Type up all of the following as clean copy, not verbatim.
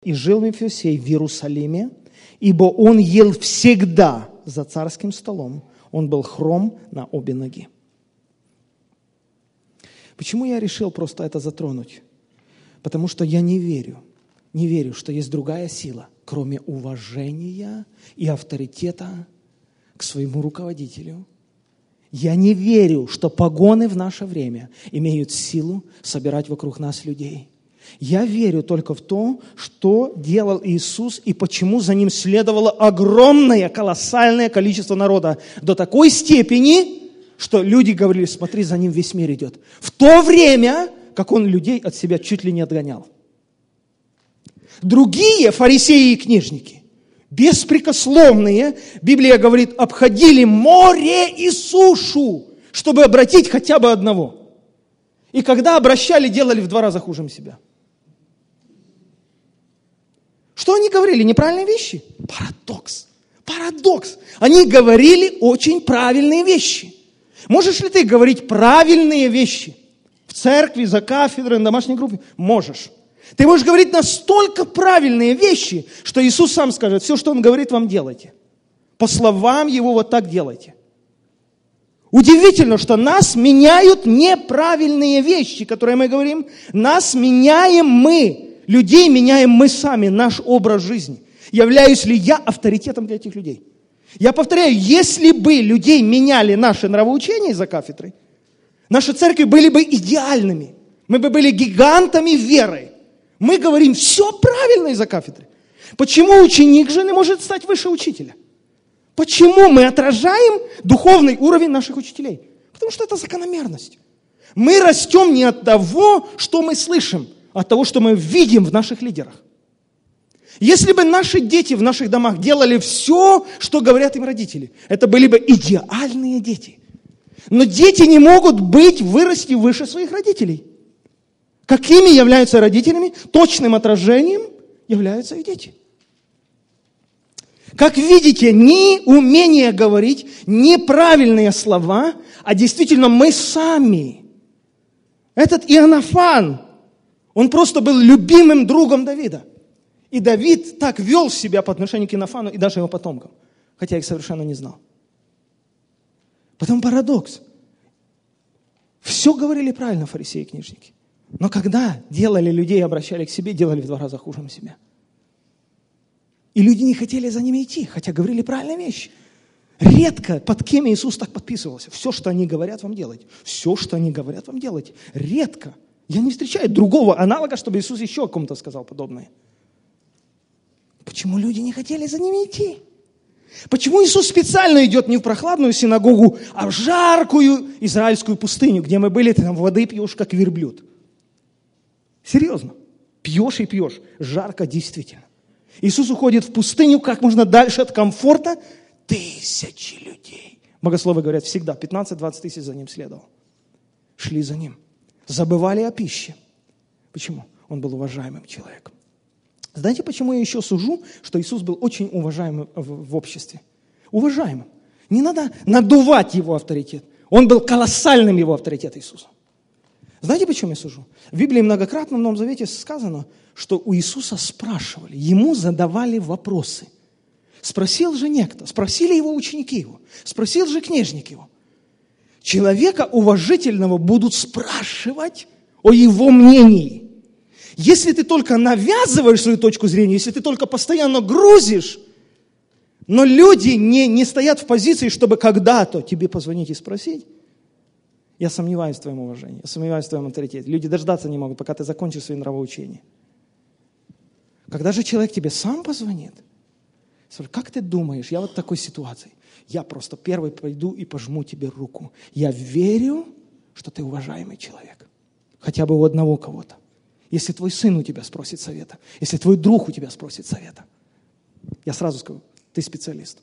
И жил Мефисей в Иерусалиме, ибо он ел всегда за царским столом. Он был хром на обе ноги. Почему я решил просто это затронуть? Потому что я не верю, что есть другая сила, кроме уважения и авторитета к своему руководителю. Я не верю, что погоны в наше время имеют силу собирать вокруг нас людей. Я верю только в то, что делал Иисус и почему за Ним следовало огромное, колоссальное количество народа. До такой степени, что люди говорили: смотри, за Ним весь мир идет. В то время, как Он людей от себя чуть ли не отгонял. Другие фарисеи и книжники, беспрекословные, Библия говорит, обходили море и сушу, чтобы обратить хотя бы одного. И когда обращали, делали в 2 раза хуже себя. Что они говорили? Неправильные вещи? Парадокс. Они говорили очень правильные вещи. Можешь ли ты говорить правильные вещи в церкви, за кафедрой, на домашней группе? Можешь. Ты можешь говорить настолько правильные вещи, что Иисус сам скажет: все, что Он говорит, вам делайте. По словам Его вот так делайте. Удивительно, что нас меняют неправильные вещи, которые мы говорим. Нас меняем мы. Людей меняем мы сами, наш образ жизни. Являюсь ли я авторитетом для этих людей? Я повторяю, если бы людей меняли наши нравоучения за кафедрой, наши церкви были бы идеальными. Мы бы были гигантами веры. Мы говорим все правильно из-за кафедры. Почему ученик же не может стать выше учителя? Почему мы отражаем духовный уровень наших учителей? Потому что это закономерность. Мы растем не от того, что мы слышим, а от того, что мы видим в наших лидерах. Если бы наши дети в наших домах делали все, что говорят им родители, это были бы идеальные дети. Но дети не могут вырасти выше своих родителей. Какими являются родителями? Точным отражением являются и дети. Как видите, не умение говорить неправильные слова, а действительно мы сами. Этот Иоаннафан, он просто был любимым другом Давида. И Давид так вел себя по отношению к Иоаннафану и даже его потомкам, хотя их совершенно не знал. Потом парадокс. Все говорили правильно фарисеи и книжники. Но когда делали людей, обращали к себе, делали в 2 раза хуже себя. И люди не хотели за ними идти, хотя говорили правильные вещи. Редко под кем Иисус так подписывался. Все, что они говорят, вам делать. Все, что они говорят, вам делать. Редко. Я не встречаю другого аналога, чтобы Иисус еще о ком-то сказал подобное. Почему люди не хотели за ними идти? Почему Иисус специально идет не в прохладную синагогу, а в жаркую израильскую пустыню, где мы были, ты там воды пьешь, как верблюд? Серьезно. Пьешь и пьешь. Жарко действительно. Иисус уходит в пустыню как можно дальше от комфорта. Тысячи людей. Богословы говорят, всегда 15-20 тысяч за ним следовало. Шли за ним. Забывали о пище. Почему? Он был уважаемым человеком. Знаете, почему я еще сужу, что Иисус был очень уважаемым в обществе? Уважаемым. Не надо надувать его авторитет. Он был колоссальным, его авторитет Иисуса. Знаете, почему я сужу? В Библии многократно в Новом Завете сказано, что у Иисуса спрашивали, ему задавали вопросы. Спросил же некто, спросили его ученики его, спросил же книжник его. Человека уважительного будут спрашивать о его мнении. Если ты только навязываешь свою точку зрения, если ты только постоянно грузишь, но люди не стоят в позиции, чтобы когда-то тебе позвонить и спросить, я сомневаюсь в твоем уважении, я сомневаюсь в твоем авторитете. Люди дождаться не могут, пока ты закончишь свои нравоучения. Когда же человек тебе сам позвонит, как ты думаешь, я вот в такой ситуации, я просто первый пойду и пожму тебе руку. Я верю, что ты уважаемый человек. Хотя бы у одного кого-то. Если твой сын у тебя спросит совета, если твой друг у тебя спросит совета, я сразу скажу, ты специалист.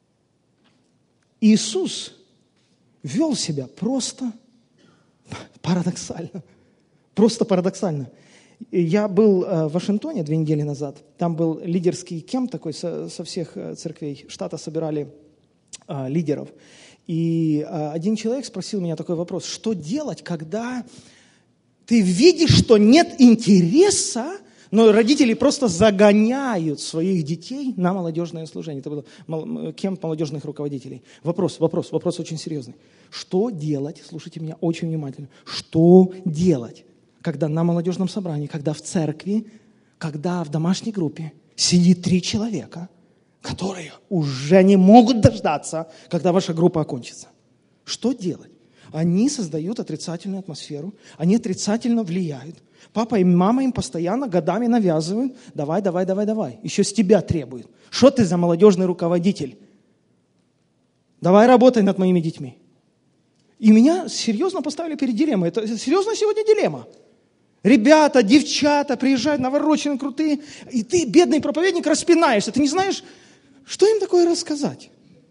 Иисус вел себя просто парадоксально. Просто парадоксально. Я был в Вашингтоне 2 недели назад. Там был лидерский кемп такой, со всех церквей штата собирали лидеров. И один человек спросил меня такой вопрос: что делать, когда ты видишь, что нет интереса Но родители просто загоняют своих детей на молодежное служение. Это был кемп молодежных руководителей. Вопрос очень серьезный. Что делать, слушайте меня очень внимательно, что делать, когда на молодежном собрании, когда в церкви, когда в домашней группе сидит 3 человека, которые уже не могут дождаться, когда ваша группа окончится? Что делать? Они создают отрицательную атмосферу, они отрицательно влияют. Папа и мама им постоянно годами навязывают: давай. Еще с тебя требуют. Что ты за молодежный руководитель? Давай работай над моими детьми. И меня серьезно поставили перед дилеммой. Это серьезная сегодня дилемма. Ребята, девчата приезжают навороченные, крутые, и ты, бедный проповедник, распинаешься. Ты не знаешь, что им такое рассказать.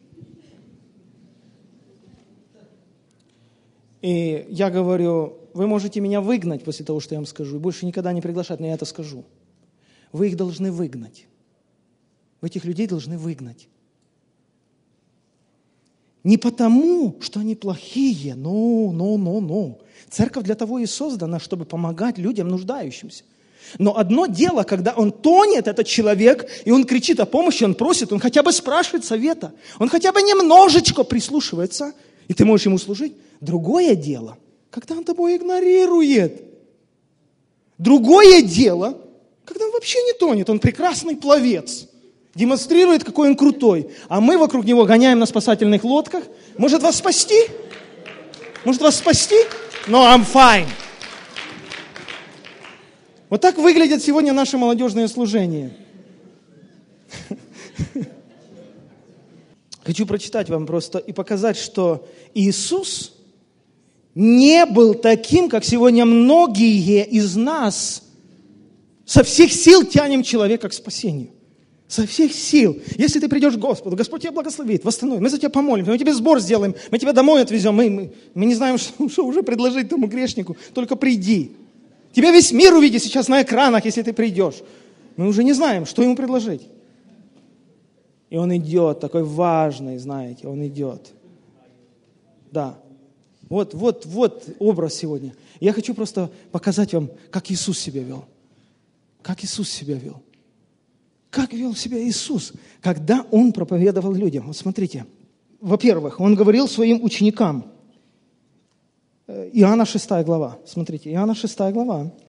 И я говорю: вы можете меня выгнать после того, что я вам скажу, и больше никогда не приглашать, но я это скажу. Вы их должны выгнать. Вы этих людей должны выгнать. Не потому, что они плохие, но. Церковь для того и создана, чтобы помогать людям нуждающимся. Но одно дело, когда он тонет, этот человек, и он кричит о помощи, он просит, он хотя бы спрашивает совета, он хотя бы немножечко прислушивается, и ты можешь ему служить. Другое дело, когда он тобой игнорирует. Другое дело, когда он вообще не тонет, он прекрасный пловец, демонстрирует, какой он крутой, а мы вокруг него гоняем на спасательных лодках. Может вас спасти? No, I'm fine. Вот так выглядит сегодня наше молодежное служение. Хочу прочитать вам просто и показать, что Иисус не был таким, как сегодня многие из нас со всех сил тянем человека к спасению. Со всех сил. Если ты придешь к Господу, Господь тебя благословит, восстановит, мы за тебя помолимся, мы тебе сбор сделаем, мы тебя домой отвезем, мы не знаем, что уже предложить тому грешнику, только приди. Тебя весь мир увидит сейчас на экранах, если ты придешь. Мы уже не знаем, что ему предложить. И он идет, такой важный, знаете, он идет. Да. Вот образ сегодня. Я хочу просто показать вам, как Иисус себя вел. Как Иисус себя вел. Как вел себя Иисус, когда Он проповедовал людям. Вот смотрите. Во-первых, Он говорил своим ученикам. Иоанна 6 глава. Смотрите, Иоанна 6 глава.